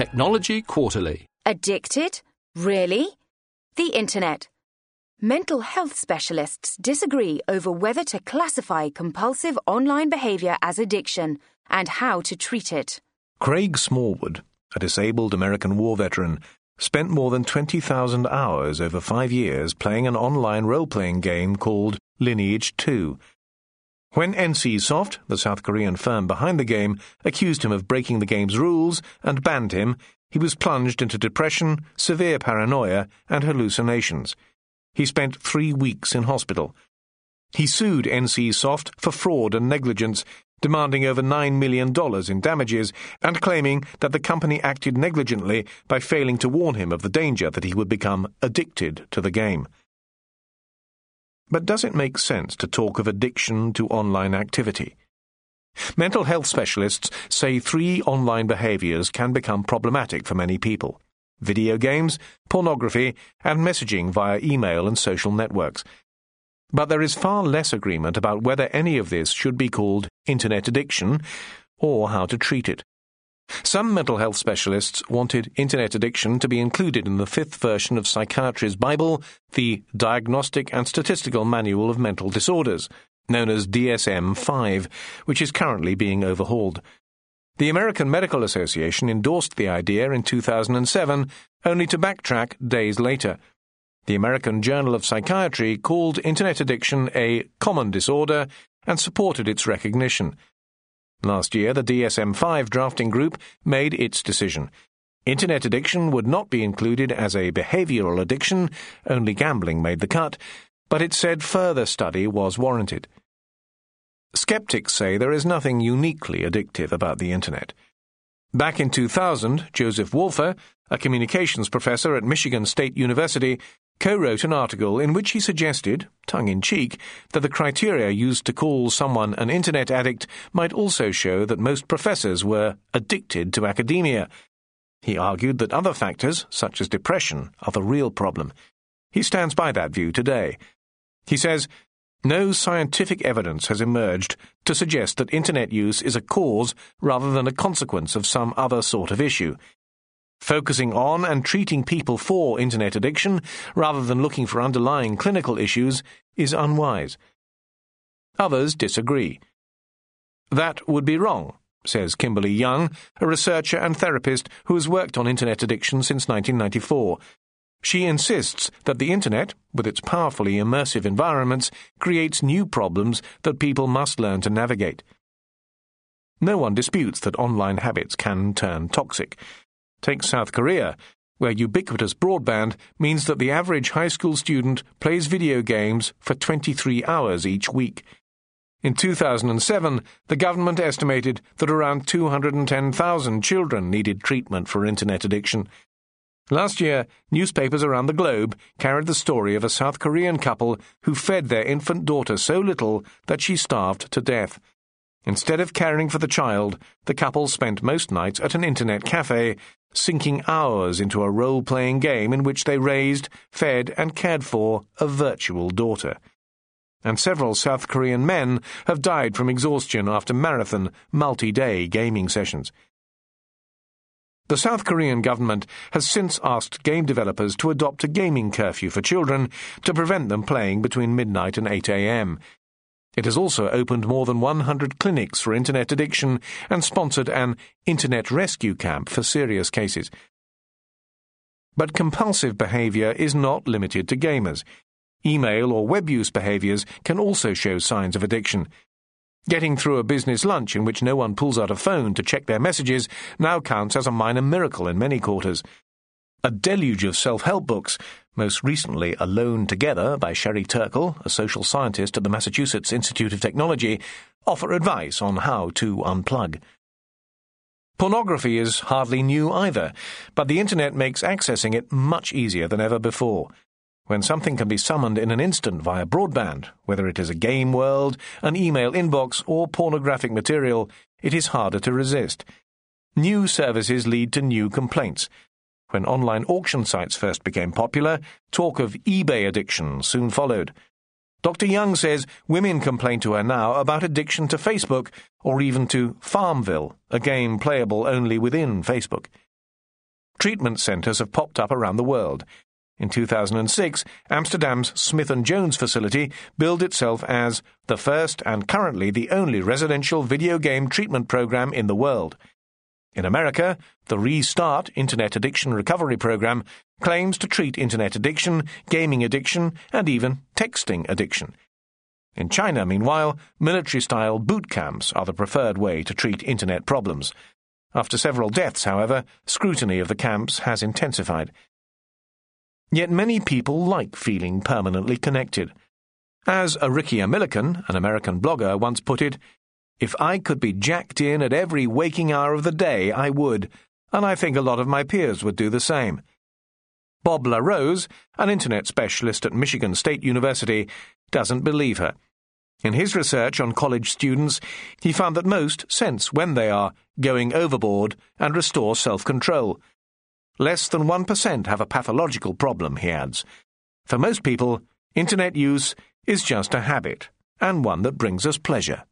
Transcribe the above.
Technology Quarterly. Addicted? Really? The Internet. Mental health specialists disagree over whether to classify compulsive online behaviour as addiction and how to treat it. Craig Smallwood, a disabled American war veteran, spent more than 20,000 hours over 5 years playing an online role-playing game called Lineage 2. When NCSoft, the South Korean firm behind the game, accused him of breaking the game's rules and banned him, he was plunged into depression, severe paranoia, and hallucinations. He spent 3 weeks in hospital. He sued NCSoft for fraud and negligence, demanding over $9 million in damages and claiming that the company acted negligently by failing to warn him of the danger that he would become addicted to the game. But does it make sense to talk of addiction to online activity? Mental health specialists say 3 online behaviours can become problematic for many people: video games, pornography, and messaging via email and social networks. But there is far less agreement about whether any of this should be called internet addiction or how to treat it. Some mental health specialists wanted internet addiction to be included in the 5th version of Psychiatry's Bible, the Diagnostic and Statistical Manual of Mental Disorders, known as DSM-5, which is currently being overhauled. The American Medical Association endorsed the idea in 2007, only to backtrack days later. The American Journal of Psychiatry called internet addiction a common disorder and supported its recognition. Last year, the DSM-5 drafting group made its decision. Internet addiction would not be included as a behavioral addiction, only gambling made the cut, but it said further study was warranted. Skeptics say there is nothing uniquely addictive about the Internet. Back in 2000, Joseph Wolfer, a communications professor at Michigan State University, co-wrote an article in which he suggested, tongue-in-cheek, that the criteria used to call someone an Internet addict might also show that most professors were addicted to academia. He argued that other factors, such as depression, are the real problem. He stands by that view today. He says, "No scientific evidence has emerged to suggest that Internet use is a cause rather than a consequence of some other sort of issue. Focusing on and treating people for Internet addiction, rather than looking for underlying clinical issues, is unwise." Others disagree. "That would be wrong," says Kimberly Young, a researcher and therapist who has worked on Internet addiction since 1994. She insists that the Internet, with its powerfully immersive environments, creates new problems that people must learn to navigate. No one disputes that online habits can turn toxic. Take South Korea, where ubiquitous broadband means that the average high school student plays video games for 23 hours each week. In 2007, the government estimated that around 210,000 children needed treatment for Internet addiction. Last year, newspapers around the globe carried the story of a South Korean couple who fed their infant daughter so little that she starved to death. Instead of caring for the child, the couple spent most nights at an Internet cafe, sinking hours into a role-playing game in which they raised, fed, and cared for a virtual daughter. And several South Korean men have died from exhaustion after marathon, multi-day gaming sessions. The South Korean government has since asked game developers to adopt a gaming curfew for children to prevent them playing between midnight and 8 a.m. It has also opened more than 100 clinics for Internet addiction and sponsored an Internet rescue camp for serious cases. But compulsive behaviour is not limited to gamers. Email or web use behaviours can also show signs of addiction. Getting through a business lunch in which no one pulls out a phone to check their messages now counts as a minor miracle in many quarters. A deluge of self-help books, most recently Alone Together by Sherry Turkle, a social scientist at the Massachusetts Institute of Technology, offer advice on how to unplug. Pornography is hardly new either, but the Internet makes accessing it much easier than ever before. When something can be summoned in an instant via broadband, whether it is a game world, an email inbox, or pornographic material, it is harder to resist. New services lead to new complaints. When online auction sites first became popular, talk of eBay addiction soon followed. Dr. Young says women complain to her now about addiction to Facebook or even to Farmville, a game playable only within Facebook. Treatment centres have popped up around the world. In 2006, Amsterdam's Smith & Jones facility billed itself as the first and currently the only residential video game treatment program in the world. In America, the Restart Internet Addiction Recovery Program claims to treat internet addiction, gaming addiction, and even texting addiction. In China, meanwhile, military-style boot camps are the preferred way to treat internet problems. After several deaths, however, scrutiny of the camps has intensified. Yet many people like feeling permanently connected. As Arikia Milliken, an American blogger, once put it, "If I could be jacked in at every waking hour of the day, I would, and I think a lot of my peers would do the same." Bob LaRose, an internet specialist at Michigan State University, doesn't believe her. In his research on college students, he found that most sense when they are going overboard and restore self-control. Less than 1% have a pathological problem, he adds. For most people, internet use is just a habit, and one that brings us pleasure.